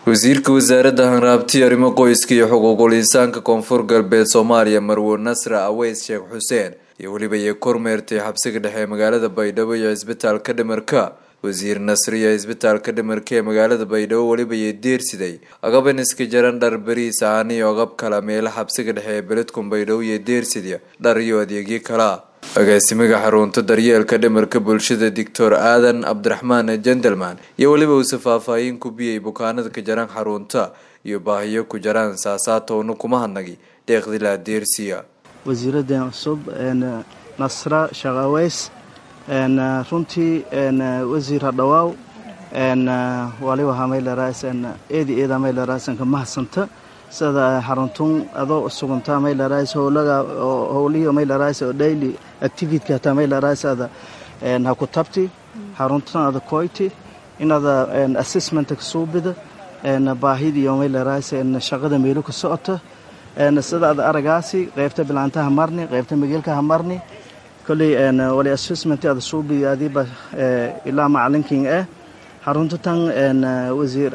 wasiirka wasaaradda hanraabti arrimo qoyska iyo xuquuqul insaanka koonfur galbeed Soomaaliya Marwo Nasra Aweys Sheekh Xuseen iyo waliba ay kormeertay xabsiga dhexe magaalada Baydhabo iyo isbitaalka Dhimarka. wasiir Nasriya isbitaalka Dhimarka ee magaalada Baydhabo waliba ay deersiday agaban iska jaran dhar bariis aan iyo agab kala meel xabsiga dhexe ee beledka Baydhabo iyo deersiday dhar iyo adeegyo kala agaasimaha xarunta daryeelka Dhimarka bulshada Dr. Aadan Abdiraxmaan Gentleman iyo waliba uu safaafaayin ku biyay bukaanada ka jaran xarunta iyo baahiyo ku jaran saasaatoona kuma hadnagi deeqdila deersiya wasiirada cusub Nasra Sheekh Aweys runtii wasiir dhawaaw waliba hamay raaysan eeda may raaysan ka mahsanta sida xaruntun adoo sugunta may raaysan howliyo may raaysan daily activity ka may raaysan ha ku tabti xaruntun ada koyti inada assessment ka suubida baahidi may raaysan shaqada meelo ka socota sida aragaasi qaybta bilaantaha marni qaybta magaalka marni كلي ولي assessment هذا صوبي هذه ب إلى معلنكين حرونتان وزير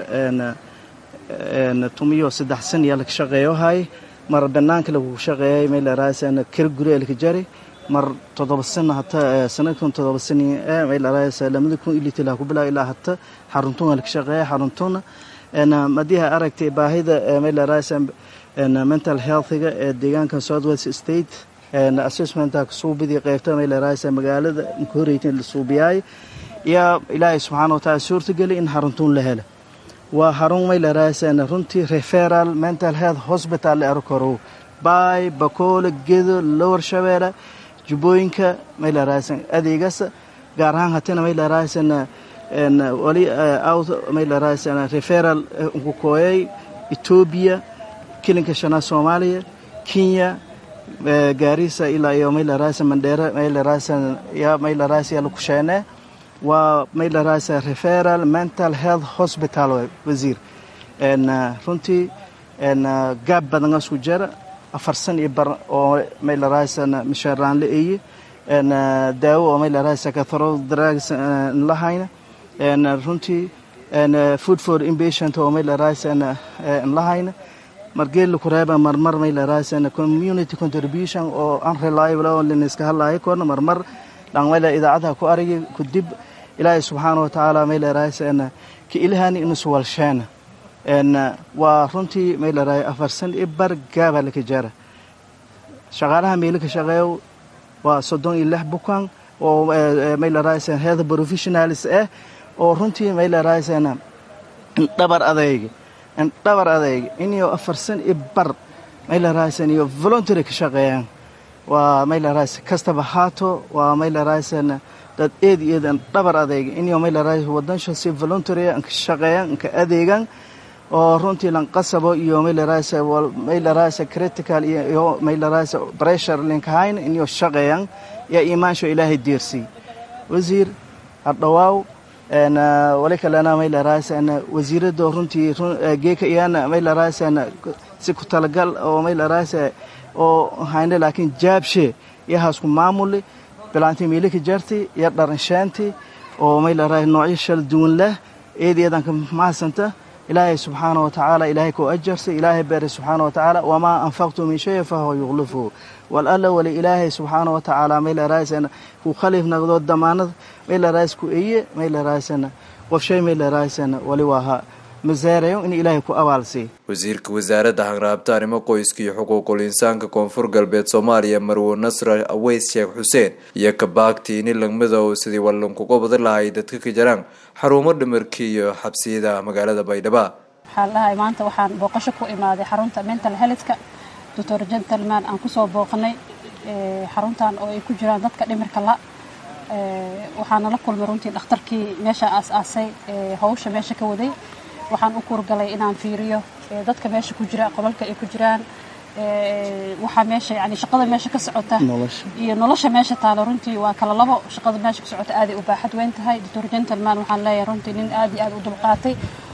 توميو سدح سن يالك شقيه هاي مر بنانك لو شقيه ميل راس كل جري لك جري مر تضبسنا حتى سنتكم تضبسني ميل راس لما يكون اللي تلاقوا بلا إلا حتى حرونتون لك شقيه حرونتون مديها أركت باهيدا ميل راس mental health ديجان كان South West State assessment كسوبدي قيفته ميل رايس مقالة مكوريتين الصوبياي يا إلهي سبحانه وتعالى سورة قالي إن حرنتون لهلا وحرون ميل رايس أن رنتي referral mental health hospital أركرو باي بقول جذر لور شوارع جبوينك ميل رايس أديجس قارهان هتنا ميل رايس أن ولي أو ميل رايس أن referral كوكوي إثيوبيا كلينك شنا سوماليا كينيا gaarisa ilaa iyo meel raasa mandheera meel raasa ya meel raasa ya luqshane wa meel raasa referral mental health hospital wasiir runtii gaab badan isku jira afarsan iyo bar oo meel raasa misharaan leeyahay daawo meel raasa ka thoro drugs lahayna runtii food for inpatient oo meel raasa lahayna margeel ku reeba marmar meel raasana community contribution oo unreliable oo liniska halay koona marmar dhanwada idaacada ku arigay ku dib ilaahay subhanahu wa ta'ala meel raasana ki ilahani inuu walshana wa runtii meel raay afarsan ibar gaaba la jara shaqaalaha meel ka shaqeeyo waa 36 bukaan oo meel raasana health professionals oo runtii meel raasana dabar adeeg أن دبر هذا إني أفرسن إبر ميل رئيس إني volunteer كشغيان وميل رئيس كاستبهاتو وميل رئيس أن ده إيد أن دبر هذا إني ميل رئيس ودنش سي volunteer أن كشغيان كأديجان ورنتي لنقصبه يوم ميل رئيس critical يوم ميل رئيس pressure لينك هاين إني الشغيان يا إيمان شو إلهي ديرسي وزير الضواو أنا ولك لنا ميل رئيس أنا وزير دورنتي جيك إيانا ميل رئيس أنا سكتلقال أو ميل رئيس أو هاين لكن جاب شيء يهاسكم معمولي بلانتي ميلك جرتي يقدر شانتي أو ميل رئيس نوعيش الدون له إيدي أدنك مع سنته إلهي سبحانه وتعالى إلهي كو أجرسي إلهي باري سبحانه وتعالى وما أنفقت من شيء فهو يغلفه والألا ولإلهي سبحانه وتعالى ميل رئيس أنا كو خليف نقضوا الدمانة ميل رئيس كو إيه ميل رئيس أنا وفشي ميل رئيس أنا ولواها مزاريو إن إلهي كو أوالسي wasiirka wasaaradda hanraabta arrimo qoyska iyo xuquuqul insaanka koonfur galbeed Soomaaliya Marwo Nasra Aweys Sheekh Xuseen iyo ka baagtii in langmada oo sidii wallan ku qabad lahayd dadka ka jiraan xarumo Dhimarka iyo xabsiyada magaalada Baydhabo xaalaha maanta waxaan booqasho ku imaaday xarunta mental health-ka Dr. Gentleman aan ku soo booqnay xaruntan oo ay ku jiraan dadka dhimirka la waxaan la kulmay runtii dhakhtarkii meesha aasay hawsha meesha ka waday waxaan u kurgalay inaan fiiriyo dadka meesha ku jira qolalka ay ku jiraan waxa meesha yani shaqada meesha ka socota iyo nolosha meesha taalo runtii waa kala labo shaqada meesha ka socota aad ay u baaxad weyn tahay Dr. Gentleman waxaan leeyahay runtii nin aad iyo aad u dulqaatay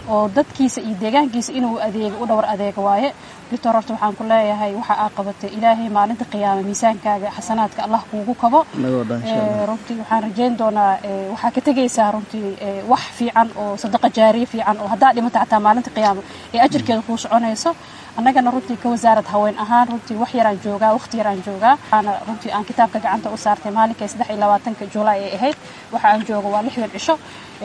oo dadkiisa iyo deegaankiisa inuu adeego u dhowr adeego waaye doctor horta waxaan ku leeyahay waxa aad qabatay ilaahay maalinta qiyaama miisaankaaga xasanaadka Allah kuugu kabo runtii waxaan rajayn doonaa waxa ka tagaysaa runtii wax fiican oo sadaqa jaariye fiican oo hadaa dhimata xataa maalinta qiyaama ee ajirkeeda ku soconayso annagana runtii ka wasaarad haween ahaan runtii wax yaraan joogaa waqti yaraan joogaa ana runtii aan kitaabka gacanta u saartay maalinka 23 July ee ahayd waxa aan joogo waa 6 cisho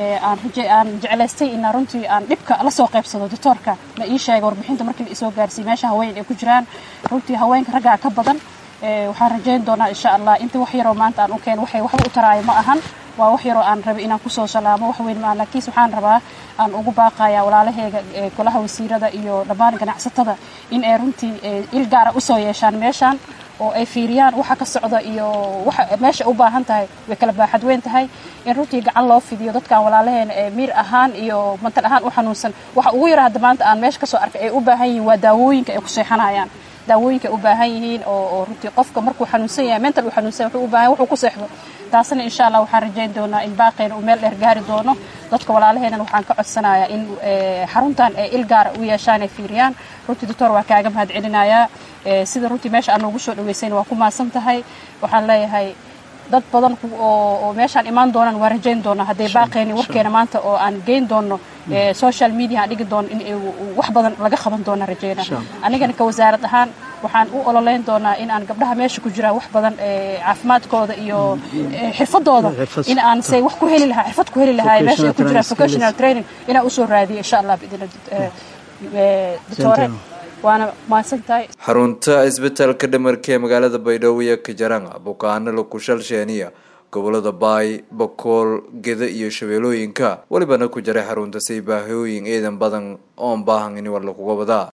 aan jeclaystay in runtii aan dhibka la soo qaybsado doctorka la ii sheegay warbixinta markii la soo gaarsiiyay meesha haween ay ku jiraan runtii haweenka ragga ka badan waxaan rajayn doonaa insha Allah inta wax yar oo maanta aan u keen waxay wax u taraay ma ahan waa wax yar oo aan rabay inaan ku soo salaamo wax weyn ma laakiin waxaan rabaa aan ugu baaqayaa walaalahayga kulaha wasiirada iyo dhammaan ganacsatada in ay runtii il gaar ah u soo yeeshaan meeshan oo ay fiiriyaan waxa ka socda iyo waxa meesha u baahan tahay way kala baaxad weyn tahay in runtii gacan loo fidiyo dadkan walaalaheena miir ahaan iyo mantal ahaan u xanuunsan waxa ugu yar hadda maanta aan meesha ka soo arkay ay u baahan yihiin waa daawooyinka ay ku seexanayaan daawooyinka u baahan yihiin oo runtii qofka markuu xanuunsan yahay mental uu xanuunsan wuxuu u baahan wuxuu ku seexdo taasna insha Allah waxaan rajayn doonaa in baaqeena uu meel dheer gaari doono dadka walaalaheena waxaan ka codsanayaa in xaruntan ay il gaar u yeeshaan ay fiiriyaan runtii doctor waa kaaga mahad celinayaa sida runtii meesha aan ugu soo dhaweysay waa ku maasan tahay waxaan leeyahay dad badan oo meeshaan imaan doonaan waa rajayn doonaa haday baaqeeni warkeena maanta oo aan geyn doono social media aan dhigi doono in wax badan laga qaban doono rajayna anigana ka wasaarad ahaan waxaan u ololeyn doonaa in aan gabdhaha meesha ku jira wax badan caafimaadkooda iyo xirfadooda in aan say wax ku heli lahaa xirfad ku heli lahaa meesha ku jira vocational training ina u soo raadiyo insha Allah bidina doctor waana maasantahay xarunta isbitaalka dhimarka ee magaalada Baydhabo iyo Kajaranga bukaanada lagu shalsheeniya gobolada Baay, Bakool, Gedo iyo Shabeellooyinka walibana ku jiray xarunta say baahooyin eedan badan oo baahan in war lagu qabada